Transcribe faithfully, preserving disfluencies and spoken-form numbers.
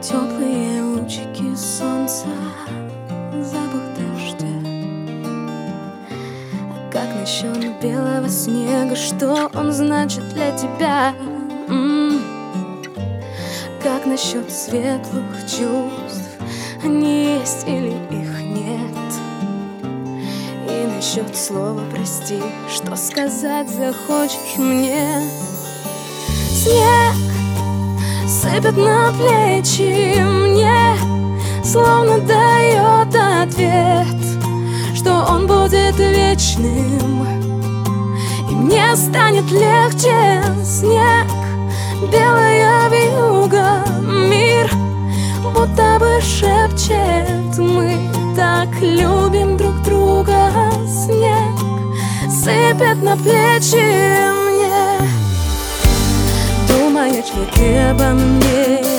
Теплые лучики солнца, запах дождя. А как насчет белого снега? Что он значит для тебя? М-м-м. Как насчет светлых чувств? Они есть или их нет? И насчет слова прости, что сказать захочешь мне? Снег сыпет на плечи мне, словно дает ответ, что он будет вечным, и мне станет легче. Снег, белая вьюга, мир будто бы шепчет: мы так любим друг друга. Снег сыпет на плечи мне, думаешь ли ты обо мне?